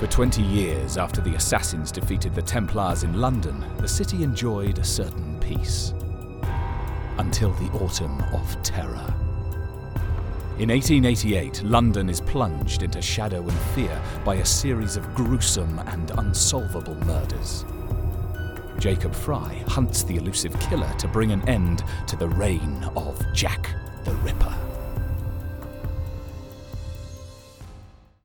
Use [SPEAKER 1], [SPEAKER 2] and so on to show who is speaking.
[SPEAKER 1] For 20 years after the assassins defeated the Templars in London, the city enjoyed a certain peace. Until the Autumn of Terror. In 1888, London is plunged into shadow and fear by a series of gruesome and unsolvable murders. Jacob Frye hunts the elusive killer to bring an end to the reign of Jack the Ripper.